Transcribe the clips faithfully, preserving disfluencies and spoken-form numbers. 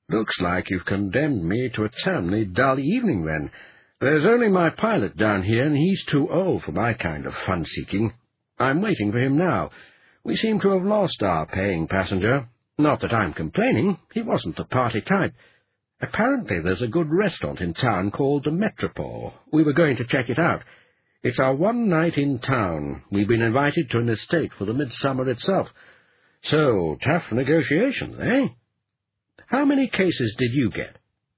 Looks like you've condemned me to a terribly dull evening, then. There's only my pilot down here, and he's too old for my kind of fun-seeking. I'm waiting for him now. We seem to have lost our paying passenger. Not that I'm complaining. He wasn't the party type. Apparently there's a good restaurant in town called the Metropole. We were going to check it out. It's our one night in town. We've been invited to an estate for the midsummer itself. So, tough negotiations, eh? How many cases did you get?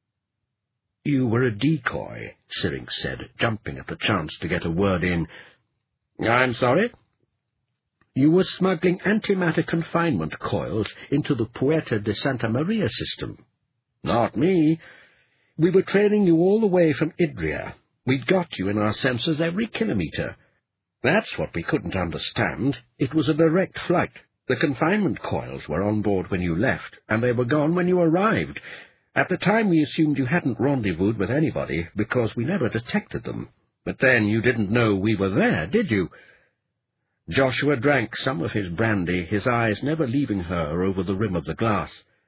You were a decoy, Syrinx said, jumping at the chance to get a word in. I'm sorry? You were smuggling antimatter confinement coils into the Puerta de Santa Maria system. Not me. We were trailing you all the way from Idria. We'd got you in our sensors every kilometre. That's what we couldn't understand. It was a direct flight. The confinement coils were on board when you left, and they were gone when you arrived. At the time we assumed you hadn't rendezvoused with anybody, because we never detected them. But then you didn't know we were there, did you? Joshua drank some of his brandy, his eyes never leaving her over the rim of the glass.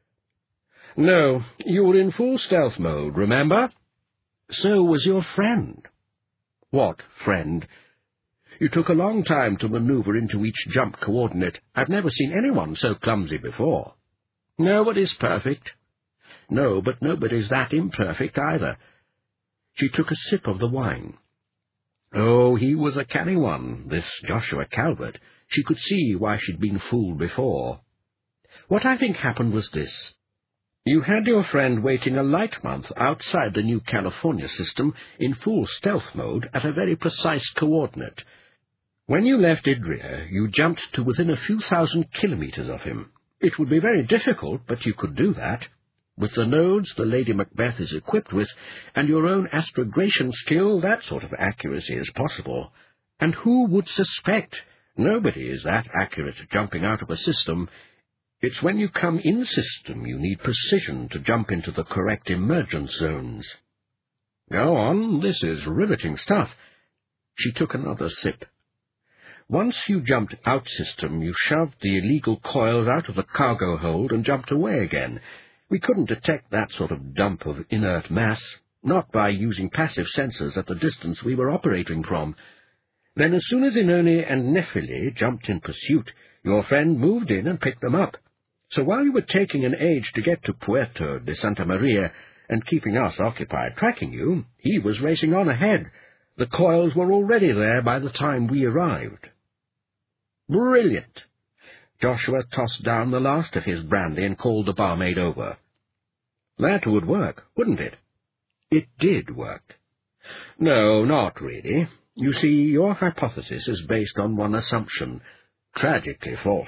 No, you were in full stealth mode, remember? So was your friend. What friend? You took a long time to maneuver into each jump coordinate. I've never seen anyone so clumsy before. Nobody's perfect. No, but nobody's that imperfect either. She took a sip of the wine. Oh, he was a canny one, this Joshua Calvert. She could see why she'd been fooled before. What I think happened was this. You had your friend waiting a light month outside the New California system in full stealth mode at a very precise coordinate. When you left Idria, you jumped to within a few thousand kilometres of him. It would be very difficult, but you could do that. With the nodes the Lady Macbeth is equipped with, and your own astrogration skill, that sort of accuracy is possible. And who would suspect? Nobody is that accurate at jumping out of a system. It's when you come in system you need precision to jump into the correct emergence zones. Go on, this is riveting stuff. She took another sip. Once you jumped out system, you shoved the illegal coils out of the cargo hold and jumped away again. We couldn't detect that sort of dump of inert mass, not by using passive sensors at the distance we were operating from. Then as soon as Inoni and Nephili jumped in pursuit, your friend moved in and picked them up. So while you were taking an age to get to Puerto de Santa Maria and keeping us occupied tracking you, he was racing on ahead. The coils were already there by the time we arrived. Brilliant! Joshua tossed down the last of his brandy and called the barmaid over. That would work, wouldn't it? It did work. No, not really. You see, your hypothesis is based on one assumption, tragically false.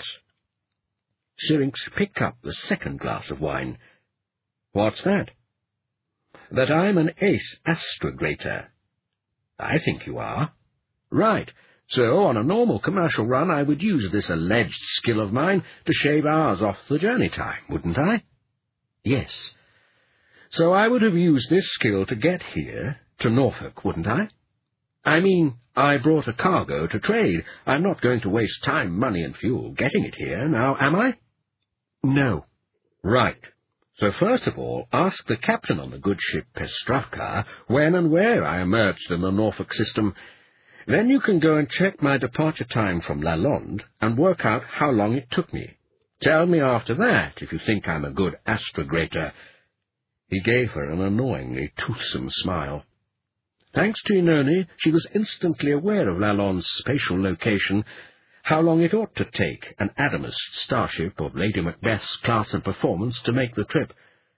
Syrinx picked up the second glass of wine. What's that? That I'm an ace astrogator. I think you are. Right. So, on a normal commercial run, I would use this alleged skill of mine to shave hours off the journey time, wouldn't I? Yes. So I would have used this skill to get here, to Norfolk, wouldn't I? I mean, I brought a cargo to trade. I'm not going to waste time, money, and fuel getting it here, now am I? No. Right. So first of all, ask the captain on the good ship Pestravka when and where I emerged in the Norfolk system. Then you can go and check my departure time from Lalonde and work out how long it took me. Tell me after that if you think I'm a good astrogator. He gave her an annoyingly toothsome smile. Thanks to Inoni, she was instantly aware of Lalonde's spatial location, how long it ought to take an Adamus starship of Lady Macbeth's class and performance to make the trip.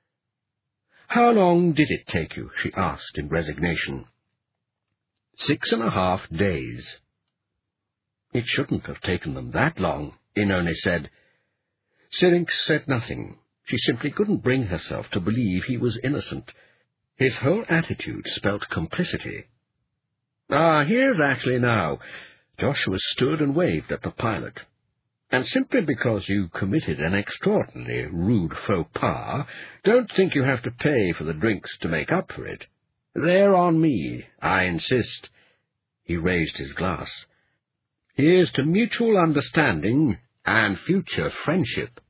How long did it take you? She asked in resignation. Six and a half days. It shouldn't have taken them that long, Inoni said. Syrinx said nothing. She simply couldn't bring herself to believe he was innocent. His whole attitude spelt complicity. Ah, here's Ashley now. Joshua stood and waved at the pilot. And simply because you committed an extraordinarily rude faux pas, don't think you have to pay for the drinks to make up for it. They're on me, I insist. He raised his glass. Here's to mutual understanding and future friendship.